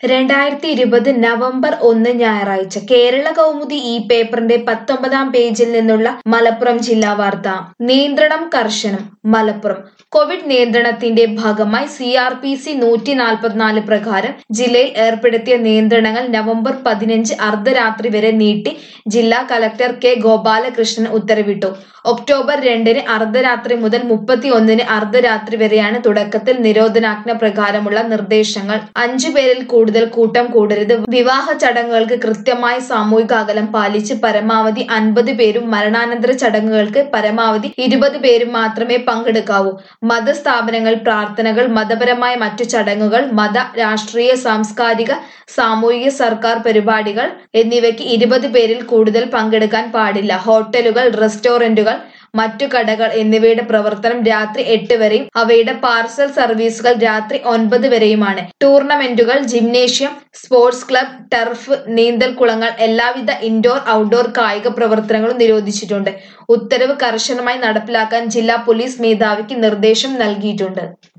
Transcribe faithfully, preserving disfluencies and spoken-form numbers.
രണ്ടായിരത്തി ഇരുപത് നവംബർ ഒന്ന് ഞായറാഴ്ച കേരള കൗമുദി ഈ പേപ്പറിന്റെ പത്തൊമ്പതാം പേജിൽ നിന്നുള്ള മലപ്പുറം ജില്ലാ വാർത്ത. നിയന്ത്രണം കർശനം. മലപ്പുറം കോവിഡ് നിയന്ത്രണത്തിന്റെ ഭാഗമായി സി ആർ പി സി നൂറ്റി നാൽപ്പത്തിനാല് പ്രകാരം ജില്ലയിൽ ഏർപ്പെടുത്തിയ നിയന്ത്രണങ്ങൾ നവംബർ പതിനഞ്ച് അർദ്ധരാത്രി വരെ നീട്ടി ജില്ലാ കലക്ടർ കെ ഗോപാലകൃഷ്ണൻ ഉത്തരവിട്ടു. ഒക്ടോബർ രണ്ടിന് അർദ്ധരാത്രി മുതൽ മുപ്പത്തി ഒന്നിന് അർദ്ധരാത്രി വരെയാണ് തുടക്കത്തിൽ നിരോധനാജ്ഞ പ്രകാരമുള്ള നിർദ്ദേശങ്ങൾ. അഞ്ചു പേരിൽ കൂടുതൽ കൂട്ടം കൂടരുത്. വിവാഹ ചടങ്ങുകൾക്ക് കൃത്യമായ സാമൂഹിക അകലം പാലിച്ച് പരമാവധി അൻപത് പേരും മരണാനന്തര ചടങ്ങുകൾക്ക് പരമാവധി ഇരുപത് പേരും മാത്രമേ പങ്കെടുക്കാവൂ. മതസ്ഥാപനങ്ങൾ, പ്രാർത്ഥനകൾ, മതപരമായ മറ്റു ചടങ്ങുകൾ, മത, രാഷ്ട്രീയ, സാംസ്കാരിക, സാമൂഹിക, സർക്കാർ പരിപാടികൾ എന്നിവയ്ക്ക് ഇരുപത് പേരിൽ കൂടുതൽ പങ്കെടുക്കാൻ പാടില്ല. ഹോട്ടലുകൾ, റെസ്റ്റോറന്റുകൾ, മറ്റു കടകൾ എന്നിവയുടെ പ്രവർത്തനം രാത്രി എട്ട് വരെയും അവയുടെ പാർസൽ സർവീസുകൾ രാത്രി ഒൻപത് വരെയുമാണ്. ടൂർണമെന്റുകൾ, ജിംനേഷ്യം, സ്പോർട്സ് ക്ലബ്, ടർഫ്, നീന്തൽക്കുളങ്ങൾ, എല്ലാവിധ ഇൻഡോർ ഔട്ട്ഡോർ കായിക പ്രവർത്തനങ്ങളും നിരോധിച്ചിട്ടുണ്ട്. ഉത്തരവ് കർശനമായി നടപ്പിലാക്കാൻ ജില്ലാ പോലീസ് മേധാവിക്ക് നിർദ്ദേശം നൽകിയിട്ടുണ്ട്.